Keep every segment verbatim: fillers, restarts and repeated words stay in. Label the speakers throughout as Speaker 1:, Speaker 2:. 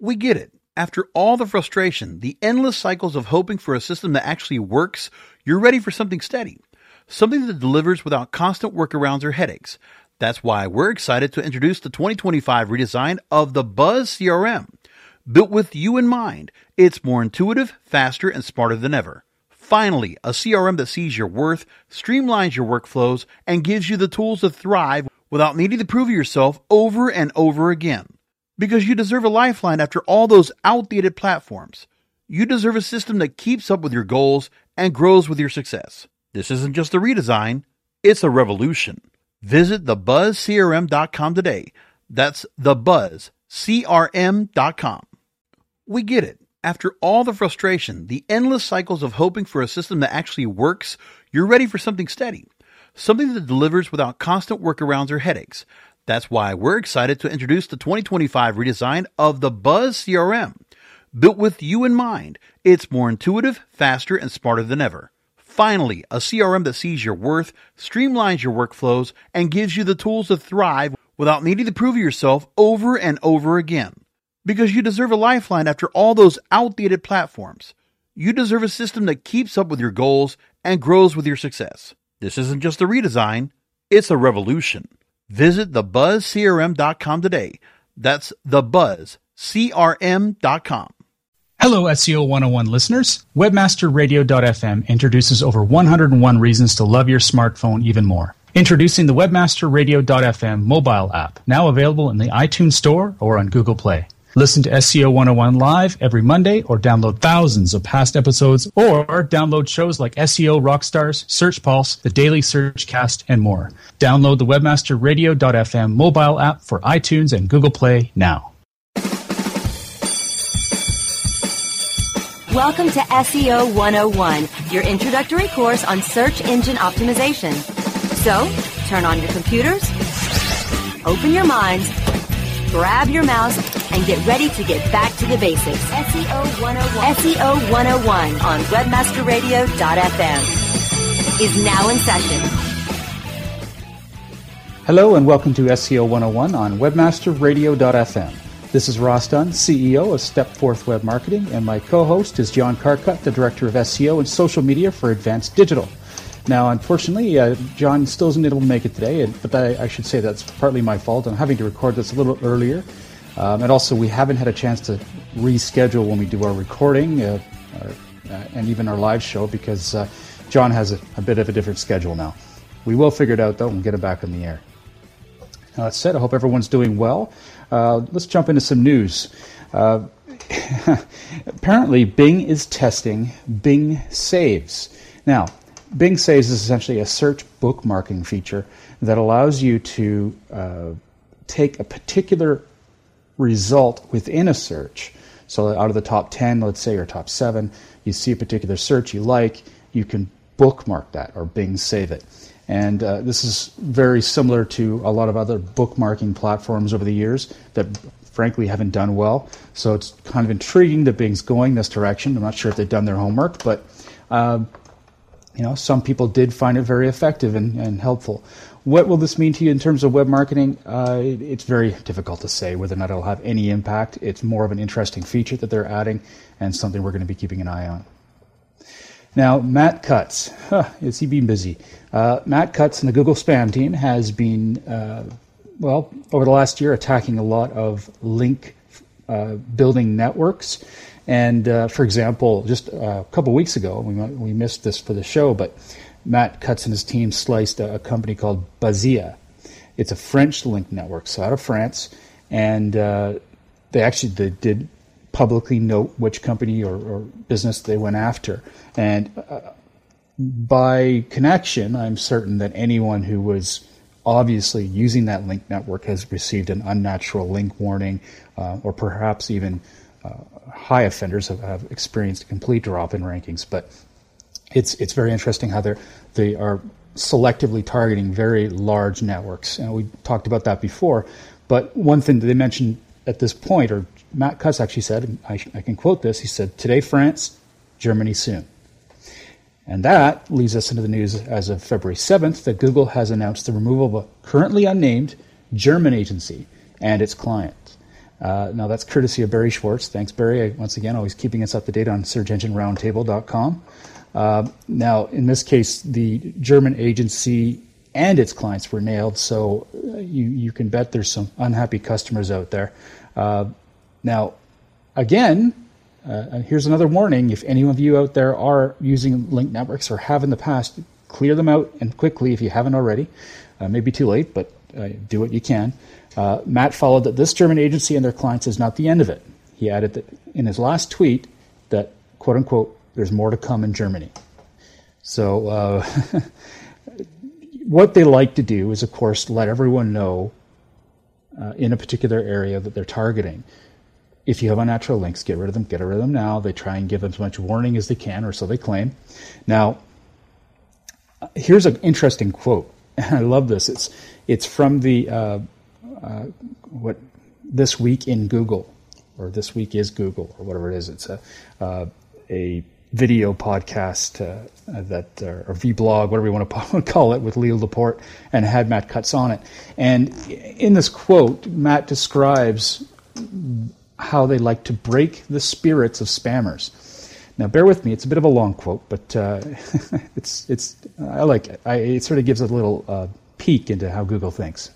Speaker 1: We get it. After all the frustration, the endless cycles of hoping for a system that actually works, you're ready for something steady. Something that delivers without constant workarounds or headaches. That's why we're excited to introduce the twenty twenty-five redesign of the Buzz C R M. Built with you in mind, it's more intuitive, faster, and smarter than ever. Finally, a C R M that sees your worth, streamlines your workflows, and gives you the tools to thrive without needing to prove yourself over and over again. Because you deserve a lifeline after all those outdated platforms. You deserve a system that keeps up with your goals and grows with your success. This isn't just a redesign, it's a revolution. Visit the buzz c r m dot com today. That's the buzz c r m dot com. We get it. After all the frustration, the endless cycles of hoping for a system that actually works, you're ready for something steady. Something that delivers without constant workarounds or headaches. That's why we're excited to introduce the twenty twenty-five redesign of the Buzz C R M. Built with you in mind, it's more intuitive, faster, and smarter than ever. Finally, a C R M that sees your worth, streamlines your workflows, and gives you the tools to thrive without needing to prove yourself over and over again. Because you deserve a lifeline after all those outdated platforms. You deserve a system that keeps up with your goals and grows with your success. This isn't just a redesign, it's a revolution. Visit the buzz c r m dot com today. That's the buzz c r m dot com.
Speaker 2: Hello, S E O one oh one listeners. webmaster radio dot f m introduces over one hundred one reasons to love your smartphone even more. Introducing the webmaster radio dot f m mobile app, now available in the iTunes Store or on Google Play. Listen to S E O one oh one live every Monday or download thousands of past episodes or download shows like S E O Rockstars, Search Pulse, The Daily Searchcast, and more. Download the webmaster radio dot f m mobile app for iTunes and Google Play now.
Speaker 3: Welcome to S E O one oh one, your introductory course on search engine optimization. So, turn on your computers, open your minds, grab your mouse, and get ready to get back to the basics. S E O one oh one. S E O one oh one on webmaster radio dot f m is now in session.
Speaker 2: Hello and welcome to S E O one oh one on webmaster radio dot f m. This is Ross Dunn, C E O of Stepforth Web Marketing, and my co-host is John Carcutt, the Director of S E O and Social Media for Advanced Digital. Now, unfortunately, uh, John still isn't able to make it today, and, but I, I should say that's partly my fault. I'm having to record this a little earlier. Um, and also, we haven't had a chance to reschedule when we do our recording uh, our, uh, and even our live show because uh, John has a, a bit of a different schedule now. We will figure it out, though, and get it back on the air. Now, that said, I hope everyone's doing well. Uh, let's jump into some news. Uh, apparently, Bing is testing Bing Saves. Now, Bing Saves is essentially a search bookmarking feature that allows you to uh, take a particular result within a search. So out of the top ten, let's say, or top seven, you see a particular search you like, you can bookmark that or Bing Save it. And uh, this is very similar to a lot of other bookmarking platforms over the years that frankly haven't done well. So it's kind of intriguing that Bing's going this direction. I'm not sure if they've done their homework, but uh, you know, some people did find it very effective and, and helpful. What will this mean to you in terms of web marketing? Uh, it, it's very difficult to say whether or not it'll have any impact. It's more of an interesting feature that they're adding and something we're going to be keeping an eye on. Now, Matt Cutts, huh, is he been busy? Uh, Matt Cutts and the Google Spam team has been, uh, well, over the last year attacking a lot of link uh, building networks. And uh, for example, just a couple weeks ago, we we missed this for the show, but Matt Cutts and his team sliced a, a company called Bazia. It's a French link network, so out of France, and uh, they actually they did publicly note which company or, or business they went after. And uh, by connection, I'm certain that anyone who was obviously using that link network has received an unnatural link warning, uh, or perhaps even uh, high offenders have, have experienced a complete drop in rankings. But it's it's very interesting how they're they are selectively targeting very large networks, and we talked about that before. But one thing that they mentioned at this point, or Matt Cutts actually said, and I, I can quote this, he said, "Today France, Germany soon." And that leads us into the news as of February seventh that Google has announced the removal of a currently unnamed German agency and its client. Uh, now, that's courtesy of Barry Schwartz. Thanks, Barry. Once again, always keeping us up to date on search engine roundtable dot com. Uh, now, in this case, the German agency and its clients were nailed, so you, you can bet there's some unhappy customers out there. Uh, now, again, uh, here's another warning. If any of you out there are using link networks or have in the past, clear them out and quickly if you haven't already. Uh, maybe too late, but uh, do what you can. Uh, Matt followed that this German agency and their clients is not the end of it. He added that in his last tweet that, quote unquote, there's more to come in Germany. So uh, what they like to do is, of course, let everyone know uh, in a particular area that they're targeting. If you have unnatural links, get rid of them, get rid of them now. They try and give them as much warning as they can, or so they claim. Now, here's an interesting quote. I love this. It's it's from the uh, uh, what This Week in Google, or This Week is Google, or whatever it is. It's a uh, a video podcast uh, that uh, or vlog, whatever you want to call it, with Leo Laporte, and had Matt Cutts on it. And in this quote, Matt describes how they like to break the spirits of spammers. Now, bear with me; it's a bit of a long quote, but uh, it's it's I like it. I, it sort of gives a little uh, peek into how Google thinks.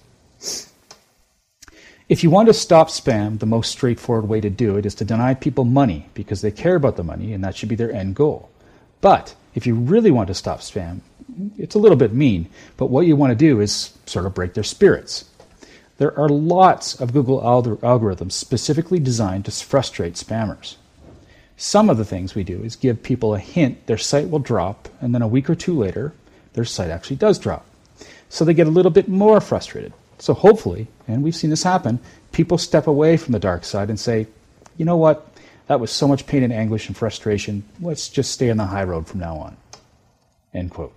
Speaker 2: If you want to stop spam, the most straightforward way to do it is to deny people money because they care about the money, and that should be their end goal. But if you really want to stop spam, it's a little bit mean, but what you want to do is sort of break their spirits. There are lots of Google alg- algorithms specifically designed to frustrate spammers. Some of the things we do is give people a hint their site will drop, and then a week or two later, their site actually does drop. So they get a little bit more frustrated. So hopefully, and we've seen this happen, people step away from the dark side and say, you know what, that was so much pain and anguish and frustration, let's just stay on the high road from now on. End quote.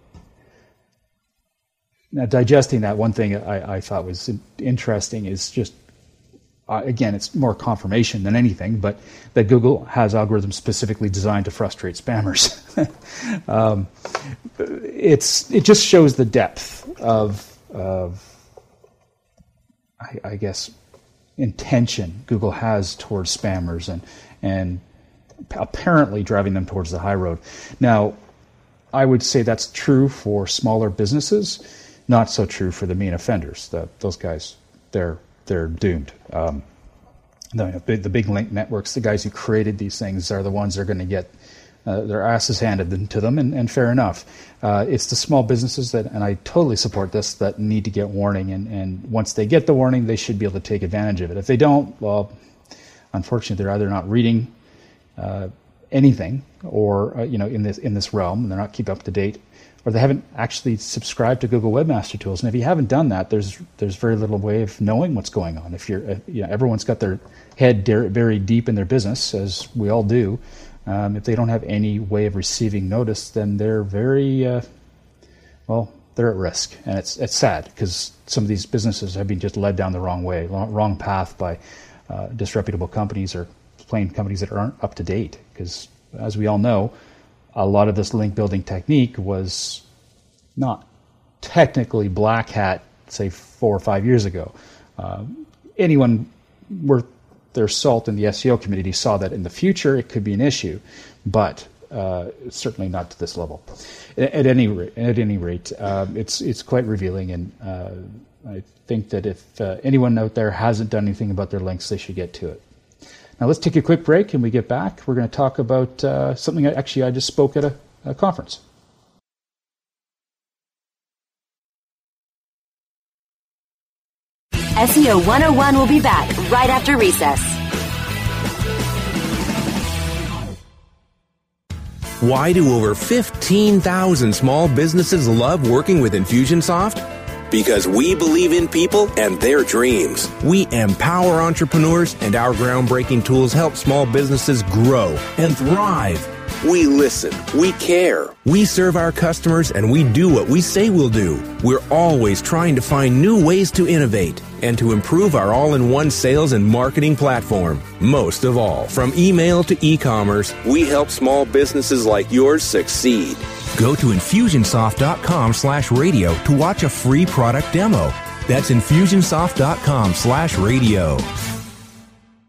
Speaker 2: Now, digesting that, one thing I, I thought was interesting is just, uh, again, it's more confirmation than anything, but that Google has algorithms specifically designed to frustrate spammers. um, it's it just shows the depth of, of I, I guess, intention Google has towards spammers and and apparently driving them towards the high road. Now, I would say that's true for smaller businesses, not so true for the main offenders. The, those guys, they're they're doomed. Um, the, the big link networks, the guys who created these things, are the ones that are going to get uh, their asses handed to them, and, and fair enough. Uh, it's the small businesses that, and I totally support this, that need to get warning, and, and once they get the warning, they should be able to take advantage of it. If they don't, well, unfortunately, they're either not reading uh, anything, or uh, you know, in this in this realm, and they're not keeping up to date, or they haven't actually subscribed to Google Webmaster Tools. And if you haven't done that, there's there's very little way of knowing what's going on. If you're, uh, you know, everyone's got their head de- very deep in their business, as we all do. Um, if they don't have any way of receiving notice, then they're very, uh, well, they're at risk. And it's it's sad because some of these businesses have been just led down the wrong way, wrong path by uh, disreputable companies or plain companies that aren't up to date. Because as we all know, a lot of this link building technique was not technically black hat, say, four or five years ago. Uh, anyone worth their salt in the S E O community saw that in the future it could be an issue, but uh, certainly not to this level. At, at any rate, at any rate, uh, it's it's quite revealing, and uh, I think that if uh, anyone out there hasn't done anything about their links, they should get to it. Now let's take a quick break, and we get back. We're going to talk about uh, something I, actually I just spoke at a, a conference.
Speaker 3: S E O one oh one will be back right after recess.
Speaker 4: Why do over fifteen thousand small businesses love working with Infusionsoft? Because we believe in people and their dreams. We empower entrepreneurs, and our groundbreaking tools help small businesses grow and thrive. We listen. We care. We serve our customers, and we do what we say we'll do. We're always trying to find new ways to innovate and to improve our all-in-one sales and marketing platform. Most of all, from email to e-commerce, we help small businesses like yours succeed. Go to Infusionsoft.com slash radio to watch a free product demo. That's Infusionsoft.com slash radio.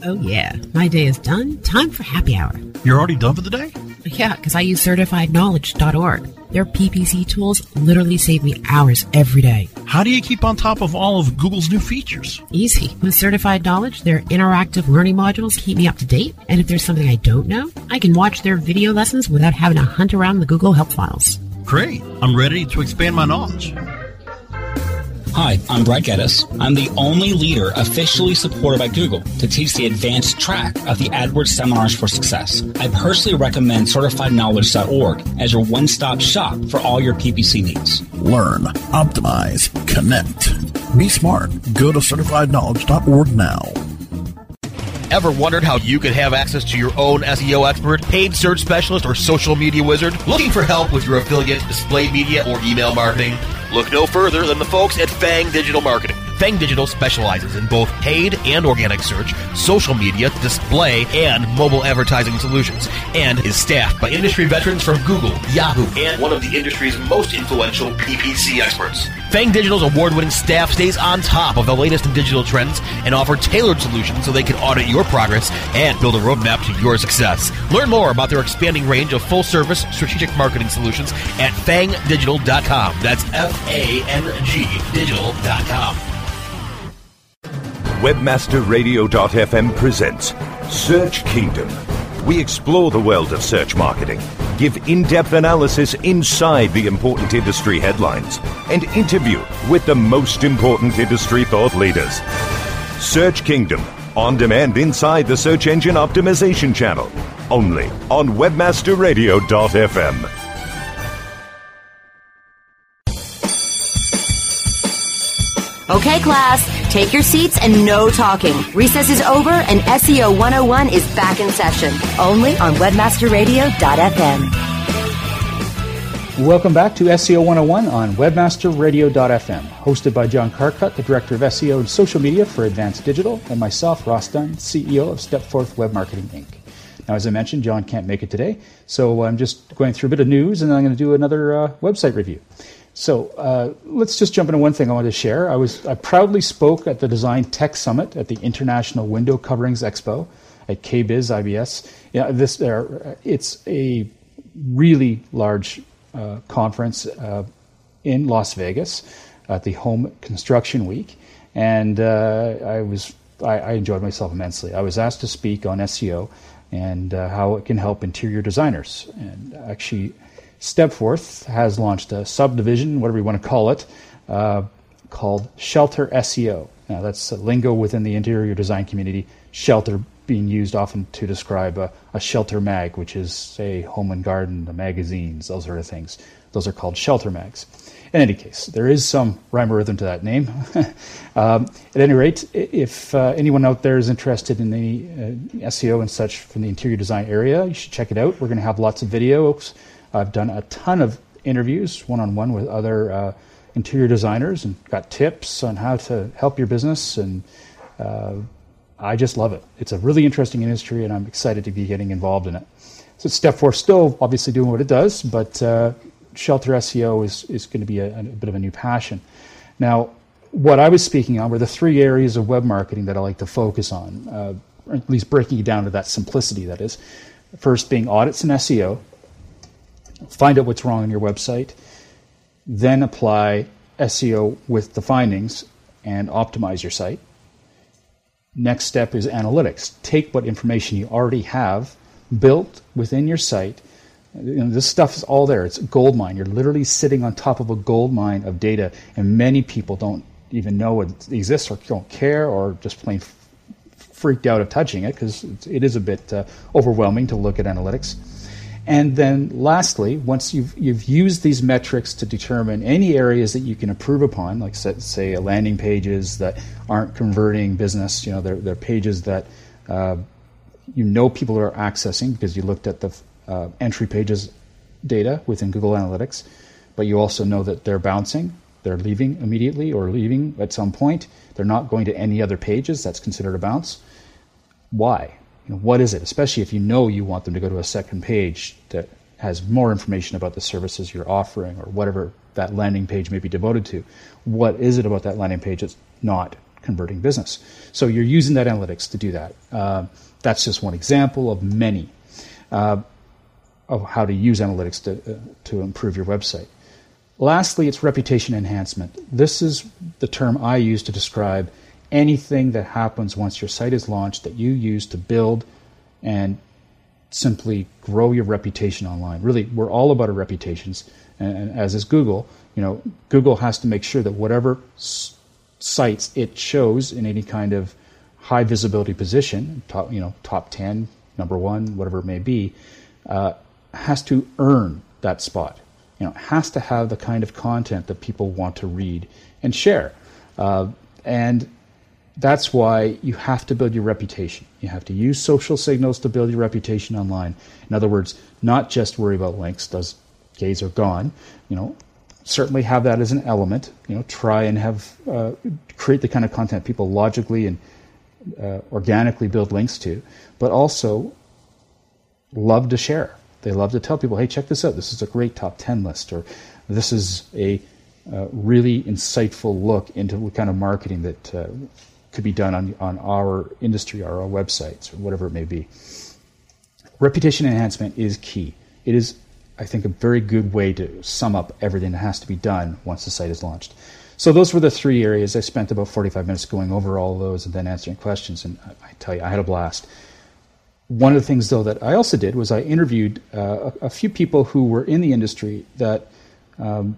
Speaker 5: Oh yeah, my day is done. Time for happy hour.
Speaker 6: You're already done for the day?
Speaker 5: Yeah, because I use certified knowledge dot org. Their P P C tools literally save me hours every day.
Speaker 6: How do you keep on top of all of Google's new features?
Speaker 5: Easy. With Certified Knowledge, their interactive learning modules keep me up to date. And if there's something I don't know, I can watch their video lessons without having to hunt around the Google Help files.
Speaker 6: Great. I'm ready to expand my knowledge.
Speaker 7: Hi, I'm Brett Geddes. I'm the only leader officially supported by Google to teach the advanced track of the AdWords Seminars for Success. I personally recommend certified knowledge dot org as your one-stop shop for all your P P C needs.
Speaker 8: Learn, optimize, connect. Be smart. Go to certified knowledge dot org now.
Speaker 9: Ever wondered how you could have access to your own S E O expert, paid search specialist, or social media wizard? Looking for help with your affiliate, display media, or email marketing? Look no further than the folks at Fang Digital Marketing. Fang Digital specializes in both paid and organic search, social media, display, and mobile advertising solutions, and is staffed by industry veterans from Google, Yahoo, and one of the industry's most influential P P C experts. Fang Digital's award-winning staff stays on top of the latest in digital trends and offer tailored solutions so they can audit your progress and build a roadmap to your success. Learn more about their expanding range of full-service strategic marketing solutions at fang digital dot com. That's F A N G digital dot com.
Speaker 10: Webmaster Radio dot f m presents Search Kingdom. We explore the world of search marketing, give in-depth analysis inside the important industry headlines, and interview with the most important industry thought leaders. Search Kingdom, on demand inside the Search Engine Optimization channel, only on Webmaster Radio dot f m.
Speaker 3: Okay, class, take your seats and no talking. Recess is over and S E O one oh one is back in session, only on Webmaster Radio dot f m.
Speaker 2: Welcome back to S E O one oh one on Webmaster Radio dot f m, hosted by John Carcutt, the Director of S E O and Social Media for Advanced Digital, and myself, Ross Dunn, C E O of Stepforth Web Marketing, Incorporated. Now, as I mentioned, John can't make it today, so I'm just going through a bit of news, and then I'm going to do another uh, website review. So uh, let's just jump into one thing I wanted to share. I was I proudly spoke at the Design Tech Summit at the International Window Coverings Expo at K B I S I B S. Yeah, this uh, it's a really large uh, conference uh, in Las Vegas at the Home Construction Week, and uh, I was I, I enjoyed myself immensely. I was asked to speak on S E O and uh, how it can help interior designers, and actually, Stepforth has launched a subdivision, whatever you want to call it, uh, called Shelter S E O. Now, that's a lingo within the interior design community, shelter being used often to describe a, a shelter mag, which is, say, Home and Garden, the magazines, those sort of things. Those are called shelter mags. In any case, there is some rhyme or rhythm to that name. um, at any rate, if uh, anyone out there is interested in the uh, S E O and such from the interior design area, you should check it out. We're going to have lots of videos. I've done a ton of interviews, one-on-one with other uh, interior designers, and got tips on how to help your business, and uh, I just love it. It's a really interesting industry, and I'm excited to be getting involved in it. So Stepforth still obviously doing what it does, but uh, Shelter S E O is, is going to be a, a bit of a new passion. Now, what I was speaking on were the three areas of web marketing that I like to focus on, uh, or at least breaking it down to that simplicity, that is. First being audits and S E O. Find out what's wrong on your website, then apply S E O with the findings and optimize your site. Next step is analytics. Take what information you already have built within your site. You know, this stuff is all there. It's a gold mine. You're literally sitting on top of a gold mine of data, and many people don't even know it exists or don't care or just plain f- freaked out of touching it because it is a bit uh, overwhelming to look at analytics. And then lastly, once you've you've used these metrics to determine any areas that you can improve upon, like say landing pages that aren't converting business, you know, they're, they're pages that uh, you know people are accessing because you looked at the uh, entry pages data within Google Analytics, but you also know that they're bouncing, they're leaving immediately or leaving at some point, they're not going to any other pages, that's considered a bounce. Why? You know, what is it? Especially if you know you want them to go to a second page that has more information about the services you're offering or whatever that landing page may be devoted to. What is it about that landing page that's not converting business. So you're using that analytics to do that. Uh, that's just one example of many uh, of how to use analytics to, uh, to improve your website. Lastly, it's reputation enhancement. This is the term I use to describe anything that happens once your site is launched that you use to build and simply grow your reputation online. Really, we're all about our reputations, and, and as is Google. You know, Google has to make sure that whatever s- sites it shows in any kind of high visibility position, top, you know, top ten, number one, whatever it may be, uh, has to earn that spot. You know, it has to have the kind of content that people want to read and share. Uh, and that's why you have to build your reputation. You have to use social signals to build your reputation online. In other words, not just worry about links. Those days are gone. You know, certainly have that as an element. You know, try and have uh, create the kind of content people logically and uh, organically build links to, but also love to share. They love to tell people, hey, check this out. This is a great top ten list, or this is a uh, really insightful look into what kind of marketing that uh, could be done on, on our industry or our websites or whatever it may be. Reputation enhancement is key. It is, I think, a very good way to sum up everything that has to be done once the site is launched. So those were the three areas. I spent about forty-five minutes going over all of those and then answering questions, and I, I tell you, I had a blast. One of the things, though, that I also did was I interviewed uh, a, a few people who were in the industry that, um,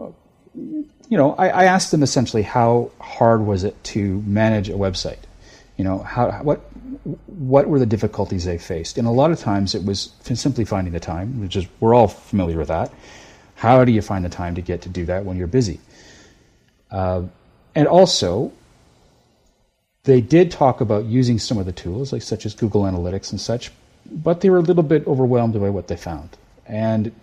Speaker 2: you know, I, I asked them essentially how hard was it to manage a website? You know, how what what were the difficulties they faced? And a lot of times it was simply finding the time, which is, we're all familiar with that. How do you find the time to get to do that when you're busy? Uh, and also, they did talk about using some of the tools, like such as Google Analytics and such, but they were a little bit overwhelmed by what they found. And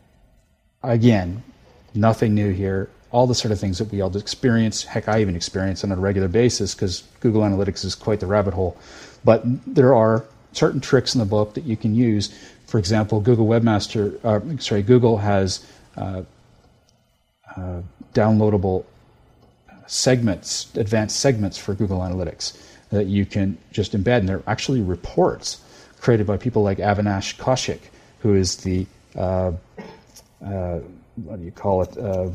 Speaker 2: again, nothing new here. All the sort of things that we all experience, heck, I even experience on a regular basis because Google Analytics is quite the rabbit hole. But there are certain tricks in the book that you can use. For example, Google Webmaster, uh, sorry, Google has uh, uh, downloadable segments, advanced segments for Google Analytics that you can just embed. And they're actually reports created by people like Avinash Kaushik, who is the, uh, uh, what do you call it, uh,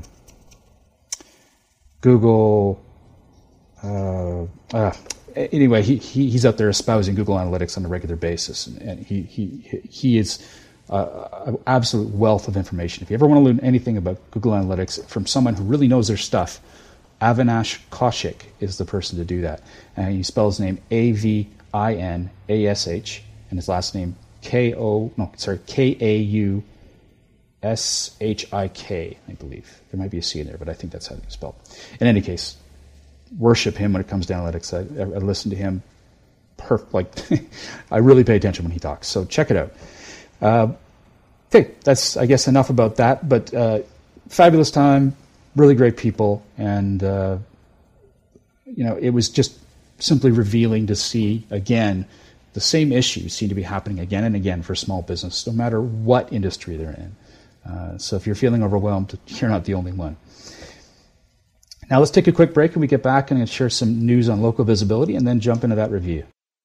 Speaker 2: Google, uh, uh, anyway, he, he he's out there espousing Google Analytics on a regular basis, and, and he, he, he is uh, an absolute wealth of information. If you ever want to learn anything about Google Analytics from someone who really knows their stuff, Avinash Kaushik is the person to do that. And he spells his name A V I N A S H, and his last name K O, no, sorry, K A U S H I K, I believe. There might be a C in there, but I think that's how it's spelled. In any case, worship him when it comes to analytics. I, I listen to him, perf- like, I really pay attention when he talks, so check it out. Uh, okay, that's, I guess, enough about that, but uh, fabulous time. Really great people, and uh, you know, it was just simply revealing to see again the same issues seem to be happening again and again for small business, no matter what industry they're in. Uh, so if you're feeling overwhelmed, you're not the only one. Now let's take a quick break, and we get back and share some news on local visibility, and then jump into that review.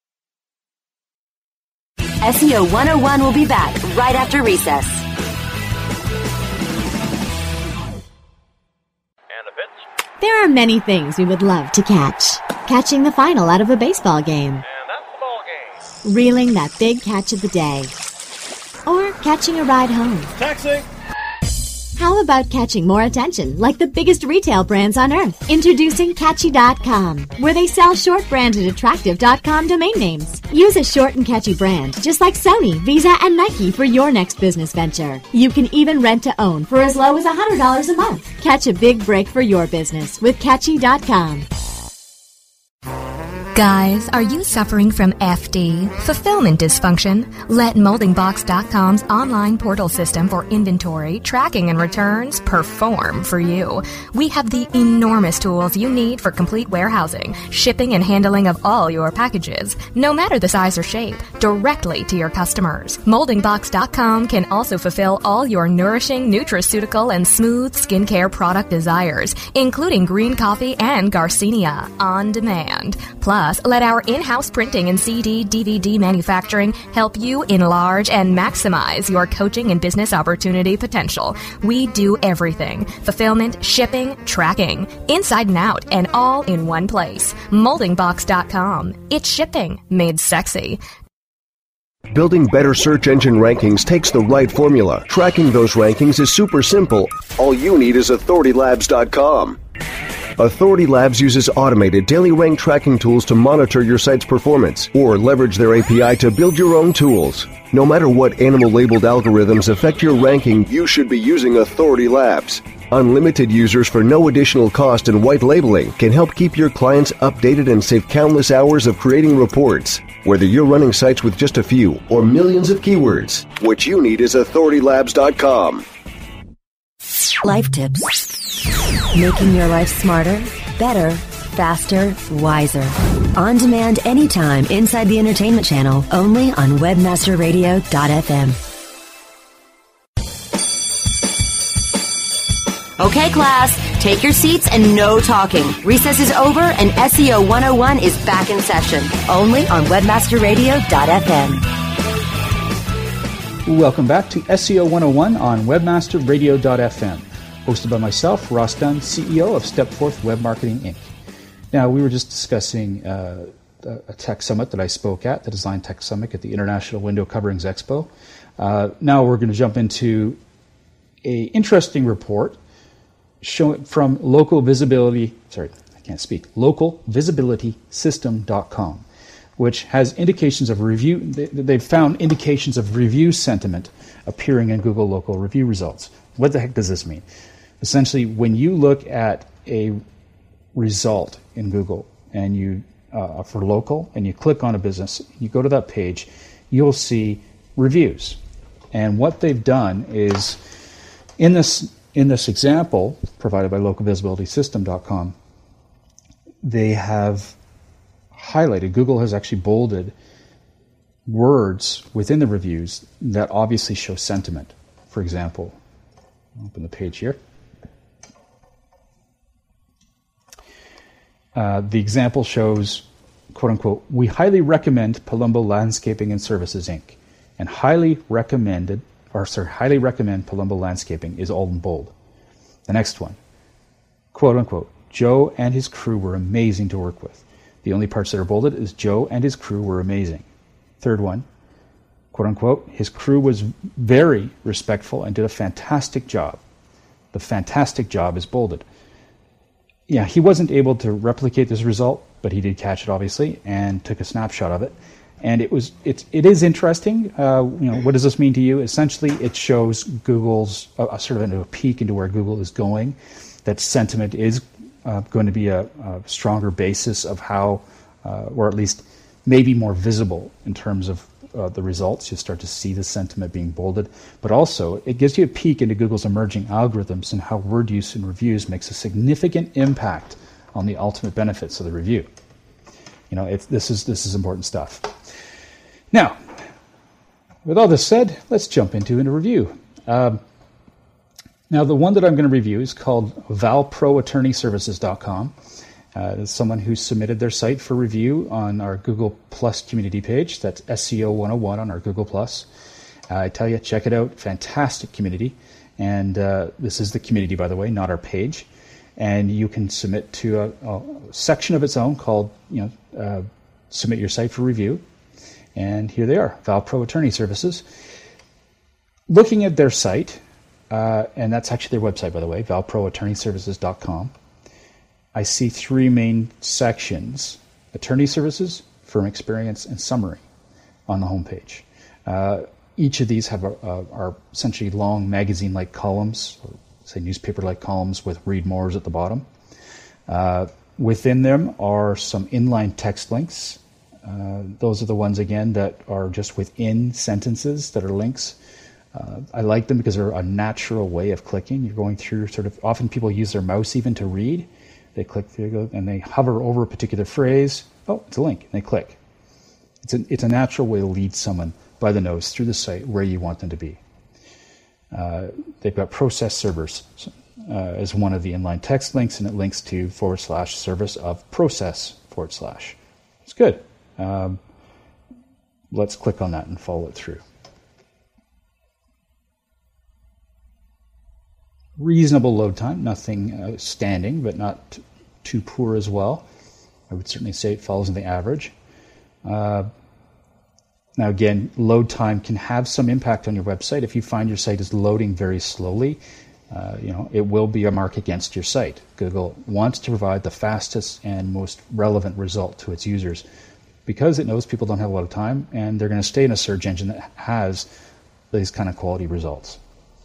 Speaker 3: S E O one oh one will be back right after recess.
Speaker 11: There are many things we would love to catch. Catching the final out of a baseball game.
Speaker 12: And that's the ball game.
Speaker 11: Reeling that big catch of the day. Or catching a ride home.
Speaker 12: Taxi!
Speaker 11: How about catching more attention, like the biggest retail brands on earth? Introducing Catchy dot com, where they sell short-branded attractive .com domain names. Use a short and catchy brand, just like Sony, Visa, and Nike for your next business venture. You can even rent to own for as low as one hundred dollars a month. Catch a big break for your business with Catchy dot com.
Speaker 13: Guys, are you suffering from F D, fulfillment dysfunction? Let molding box dot com's online portal system for inventory, tracking, and returns perform for you. We have the enormous tools you need for complete warehousing, shipping, and handling of all your packages, no matter the size or shape, directly to your customers. molding box dot com can also fulfill all your nourishing, nutraceutical, and smooth skincare product desires, including green coffee and Garcinia on demand. Plus, let our in-house printing and C D, D V D manufacturing help you enlarge and maximize your coaching and business opportunity potential. We do everything: fulfillment, shipping, tracking, inside and out, and all in one place. molding box dot com. It's shipping made sexy.
Speaker 14: Building better search engine rankings takes the right formula. Tracking those rankings is super simple. All you need is authority labs dot com. Authority Labs uses automated daily rank tracking tools to monitor your site's performance, or leverage their A P I to build your own tools. No matter what animal-labeled algorithms affect your ranking, you should be using Authority Labs. Unlimited users for no additional cost and white labeling can help keep your clients updated and save countless hours of creating reports. Whether you're running sites with just a few or millions of keywords, what you need is authority labs dot com.
Speaker 3: Life tips. Making your life smarter, better, faster, wiser. On demand anytime inside the entertainment channel, only on webmaster radio dot f m. Okay, class, take your seats and no talking. Recess is over and S E O one oh one is back in session, only on webmaster radio dot f m.
Speaker 2: Welcome back to S E O one oh one on webmaster radio dot f m. Hosted by myself, Ross Dunn, C E O of Stepforth Web Marketing, Incorporated. Now, we were just discussing uh, a tech summit that I spoke at, the Design Tech Summit at the International Window Coverings Expo. Uh, now we're going to jump into an interesting report showing from local visibility, sorry, I can't speak, local visibility system dot com, which has indications of review, they, they've found indications of review sentiment appearing in Google local review results. What the heck does this mean? Essentially, when you look at a result in Google and you uh, for local and you click on a business, you go to that page, you'll see reviews. And what they've done is in this in this example provided by local visibility system dot com, they have highlighted, Google has actually bolded words within the reviews that obviously show sentiment. For example, I'll open the page here. Uh, the example shows, quote unquote, we highly recommend Palumbo Landscaping and Services, Incorporated. And highly recommended, or sorry, highly recommend Palumbo Landscaping is all in bold. The next one, quote unquote, Joe and his crew were amazing to work with. The only parts that are bolded is Joe and his crew were amazing. Third one, quote unquote, his crew was very respectful and did a fantastic job. The fantastic job is bolded. Yeah, he wasn't able to replicate this result, but he did catch it, obviously, and took a snapshot of it. And it was it's it is interesting. Uh, you know, what does this mean to you? Essentially, it shows Google's uh, a sort of a peek into where Google is going. That sentiment is uh, going to be a, a stronger basis of how, uh, or at least maybe more visible in terms of uh, the results. You start to see the sentiment being bolded, but also it gives you a peek into Google's emerging algorithms and how word use in reviews makes a significant impact on the ultimate benefits of the review. You know, it's, this is this is important stuff. Now, with all this said, let's jump into a review. Um, now, the one that I'm going to review is called val pro attorney services dot com. Uh, it's someone who submitted their site for review on our Google Plus community page. That's S E O one oh one on our Google Plus. Uh, I tell you, check it out. Fantastic community. And uh, this is the community, by the way, not our page. And you can submit to a, a section of its own called, you know, uh, submit your site for review. And here they are, Val Pro Attorney Services. Looking at their site, uh, and that's actually their website, by the way, val pro attorney services dot com. I see three main sections: attorney services, firm experience, and summary on the homepage. Uh, each of these have a, a, are essentially long magazine-like columns, or say newspaper-like columns with read mores at the bottom. Uh, within them are some inline text links. Uh, those are the ones, again, that are just within sentences that are links. Uh, I like them because they're a natural way of clicking. You're going through sort of, often people use their mouse even to read. They click through and they hover over a particular phrase. Oh, it's a link. And they click. It's a, it's a natural way to lead someone by the nose through the site where you want them to be. Uh, they've got process servers uh, as one of the inline text links, and it links to forward slash service of process forward slash. It's good. Um, let's click on that and follow it through. Reasonable load time, nothing outstanding, but not t- too poor as well. I would certainly say it falls in the average. Uh, now again, load time can have some impact on your website. If you find your site is loading very slowly, uh, you know, it will be a mark against your site. Google wants to provide the fastest and most relevant result to its users because it knows people don't have a lot of time, and they're going to stay in a search engine that has these kind of quality results.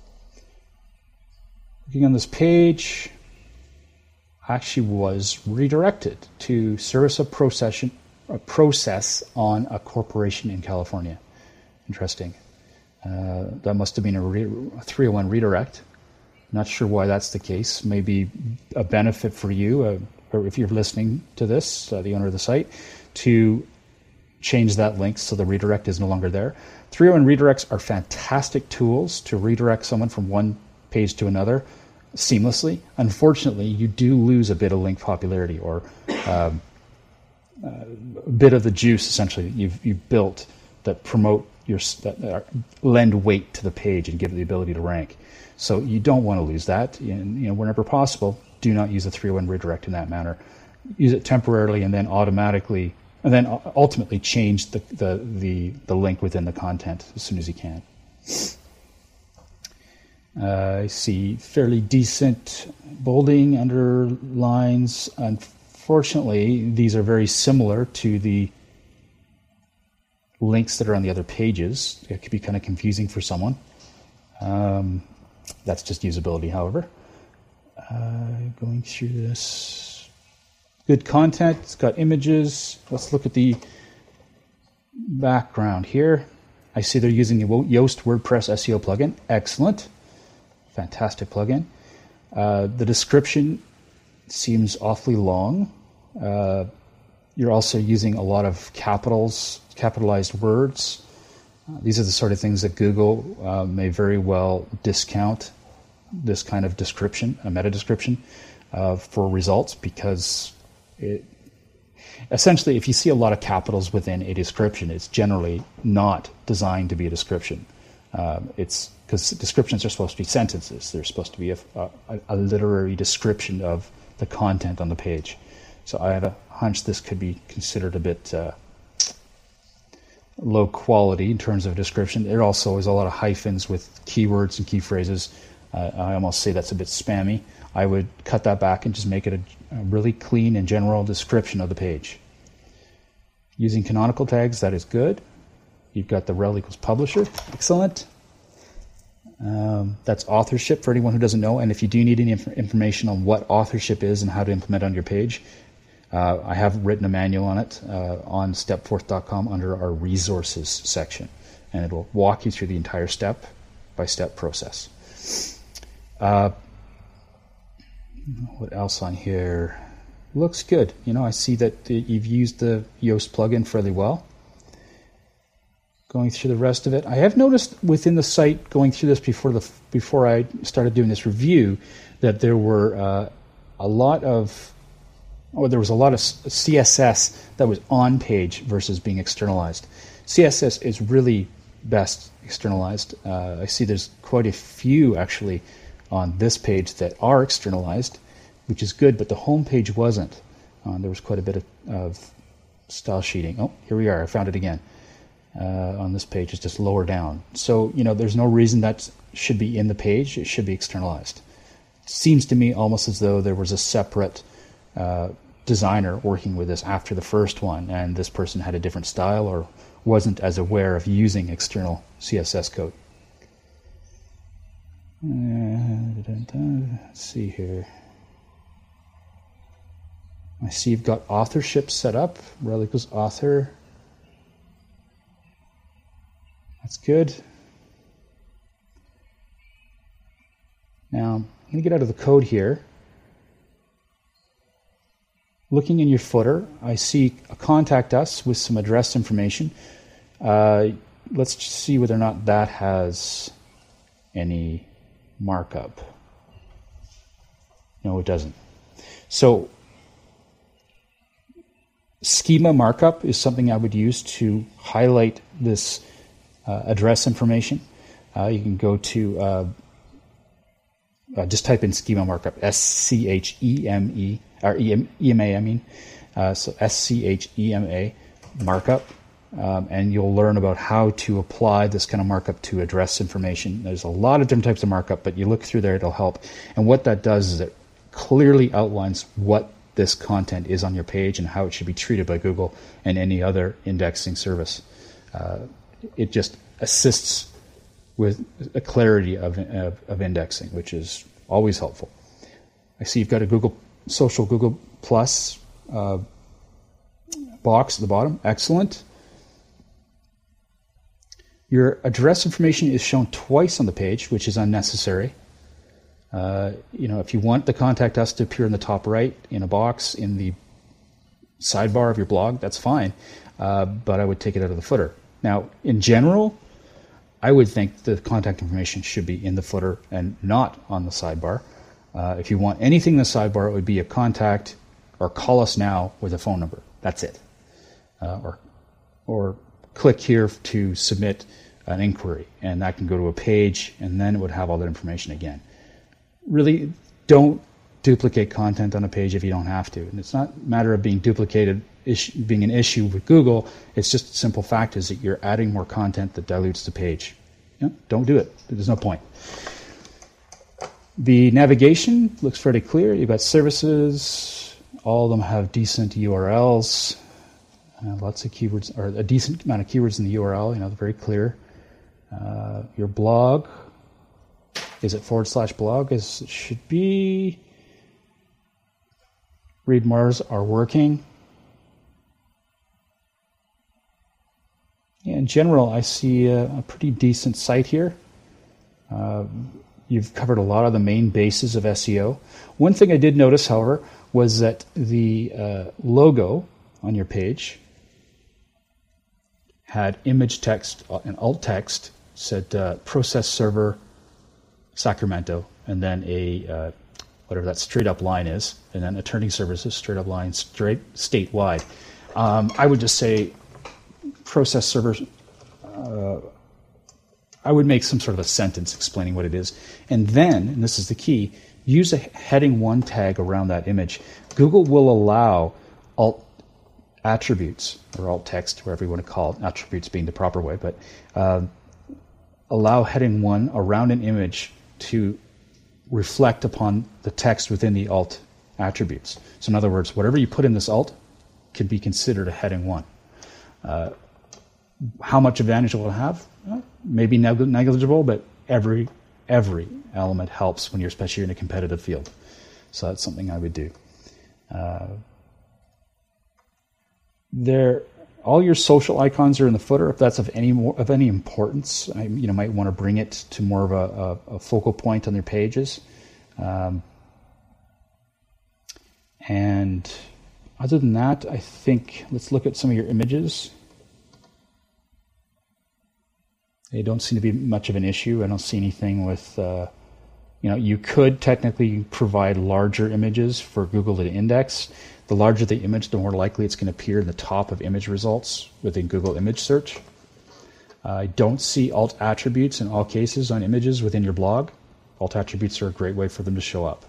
Speaker 2: Looking on this page, actually was redirected to service of procession, a process on a corporation in California. Interesting. Uh, that must have been a, re- a three oh one redirect. Not sure why that's the case. Maybe a benefit for you, uh, or if you're listening to this, uh, the owner of the site, to change that link so the redirect is no longer there. three oh one redirects are fantastic tools to redirect someone from one page to another seamlessly. Unfortunately, you do lose a bit of link popularity, or um, uh, a bit of the juice essentially that you've you've built that promote your that, that lend weight to the page and give it the ability to rank. So you don't want to lose that. And, you know, whenever possible, do not use a three oh one redirect in that manner. Use it temporarily and then automatically, and then ultimately change the the the, the link within the content as soon as you can. Uh, I see fairly decent bolding, underlines. Unfortunately, these are very similar to the links that are on the other pages. It could be kind of confusing for someone. Um, that's just usability, however. Uh, going through this. Good content. It's got images. Let's look at the background here. I see they're using the Yoast WordPress S E O plugin. Excellent. Fantastic plugin. Uh, the description seems awfully long. Uh, you're also using a lot of capitals, capitalized words. Uh, these are the sort of things that Google uh, may very well discount this kind of description, a meta description, uh, for results, because it, essentially, if you see a lot of capitals within a description, it's generally not designed to be a description. Um, it's because descriptions are supposed to be sentences. They're supposed to be a, a, a literary description of the content on the page. So I have a hunch this could be considered a bit uh, low quality in terms of description. There also is a lot of hyphens with keywords and key phrases. Uh, I almost say that's a bit spammy. I would cut that back and just make it a, a really clean and general description of the page. Using canonical tags, that is good. You've got the rel equals publisher. Excellent. Um, that's authorship for anyone who doesn't know. And if you do need any inf- information on what authorship is and how to implement it on your page, uh, I have written a manual on it uh, on step forth dot com under our resources section. And it will walk you through the entire step-by-step process. Uh, what else on here? Looks good. You know, I see that the, you've used the Yoast plugin fairly well. Going through the rest of it, I have noticed within the site, going through this before the before I started doing this review, that there were uh, a lot of, oh, there was a lot of C S S that was on page versus being externalized. C S S is really best externalized. Uh, I see there's quite a few actually on this page that are externalized, which is good, but the home page wasn't. Uh, there was quite a bit of, of style sheeting. Oh, here we are. I found it again. Uh, on this page, it's just lower down. So, you know, there's no reason that should be in the page. It should be externalized. It seems to me almost as though there was a separate uh, designer working with this after the first one, and this person had a different style or wasn't as aware of using external C S S code. Uh, let's see here. I see you've got authorship set up. Rel equals author. That's good. Now, I'm going to get out of the code here. Looking in your footer, I see a contact us with some address information. Uh, let's just see whether or not that has any markup. No, it doesn't. So, schema markup is something I would use to highlight this uh, address information. Uh, you can go to, uh, uh, just type in schema markup, S C H E M E, or E M A, I mean. Uh, so S C H E M A markup. Um, and you'll learn about how to apply this kind of markup to address information. There's a lot of different types of markup, but you look through there, it'll help. And what that does is it clearly outlines what this content is on your page and how it should be treated by Google and any other indexing service. Uh, it just assists with a clarity of, of, of indexing, which is always helpful. I see you've got a Google Social Google Plus uh, box at the bottom. Excellent. Your address information is shown twice on the page, which is unnecessary. Uh, you know, if you want the Contact Us to appear in the top right in a box in the sidebar of your blog, that's fine. Uh, but I would take it out of the footer. Now, in general, I would think the contact information should be in the footer and not on the sidebar. Uh, if you want anything in the sidebar, it would be a contact or call us now with a phone number. That's it. Uh, or, or click here to submit an inquiry, and that can go to a page, and then it would have all that information again. Really, don't duplicate content on a page if you don't have to. And it's not a matter of being duplicated, issue, being an issue with Google. It's just a simple fact is that you're adding more content that dilutes the page. You know, don't do it. There's no point. The navigation looks pretty clear. You've got services. All of them have decent U R Ls. Uh, lots of keywords, or a decent amount of keywords in the U R L. You know, they're very clear. Uh, your blog, is it forward slash blog? As it should be. Read Mars are working. Yeah, in general, I see a, a pretty decent site here. Uh, you've covered a lot of the main bases of S E O. One thing I did notice, however, was that the uh, logo on your page had image text and alt text, said uh, process server Sacramento, and then a uh, whatever that straight up line is, and then attorney services straight up line straight statewide. Um, I would just say process server. Uh, I would make some sort of a sentence explaining what it is, and then, and this is the key, use a heading one tag around that image. Google will allow alt attributes, or alt text, whatever you want to call it, attributes being the proper way, but uh, allow heading one around an image to reflect upon the text within the alt attributes. So in other words, whatever you put in this alt could be considered a heading one. Uh, how much advantage it will have? Well, maybe neg- negligible, but every every element helps when you're, especially in a competitive field. So that's something I would do. Uh, there, all your social icons are in the footer. If that's of any more, of any importance, I, you know, might want to bring it to more of a, a, a focal point on their pages. Um, and other than that, I think let's look at some of your images. They don't seem to be much of an issue. I don't see anything with, uh, you know, you could technically provide larger images for Google to index. The larger the image, the more likely it's going to appear in the top of image results within Google image search. Uh, I don't see alt attributes in all cases on images within your blog. Alt attributes are a great way for them to show up.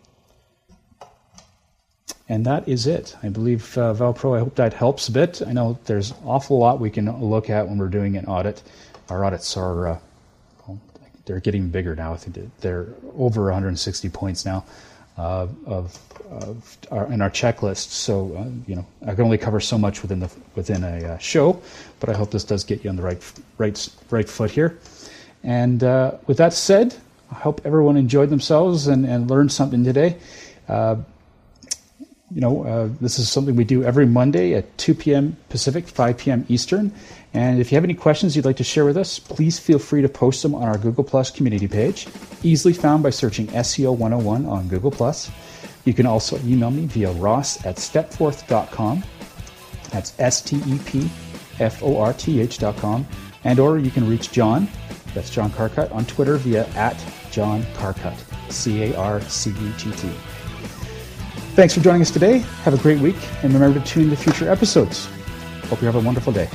Speaker 2: And that is it. I believe, uh, Valpro, I hope that helps a bit. I know there's an awful lot we can look at when we're doing an audit. Our audits are, uh, well, they're getting bigger now. I think they're over one hundred sixty points now uh, of, of our, in our checklist. So, uh, you know, I can only cover so much within the within a uh, show, but I hope this does get you on the right right right foot here. And uh, with that said, I hope everyone enjoyed themselves and, and learned something today. Uh, you know, uh, this is something we do every Monday at two p.m. Pacific, five p.m. Eastern. And if you have any questions you'd like to share with us, please feel free to post them on our Google Plus community page, easily found by searching S E O one oh one on Google Plus. You can also email me via ross at stepforth dot com. That's S T E P F O R T H dot com. And or you can reach John, that's John Carcutt, on Twitter via at John Carcutt, C A R C U T T. Thanks for joining us today. Have a great week, and remember to tune in to future episodes. Hope you have a wonderful day.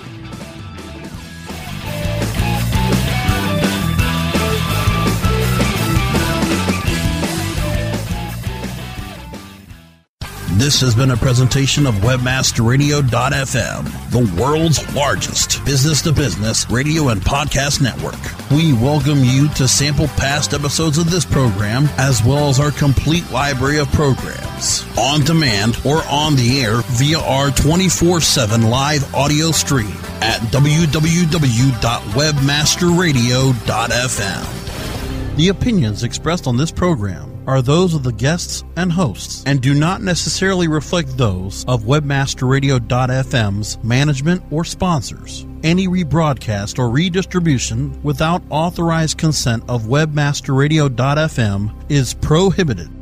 Speaker 8: This has been a presentation of webmaster radio dot f m, the world's largest business-to-business radio and podcast network. We welcome you to sample past episodes of this program, as well as our complete library of programs, on demand or on the air via our twenty-four seven live audio stream at w w w dot webmaster radio dot f m.
Speaker 6: The opinions expressed on this program are those of the guests and hosts and do not necessarily reflect those of webmaster radio dot f m's management or sponsors. Any rebroadcast or redistribution without authorized consent of webmaster radio dot f m is prohibited.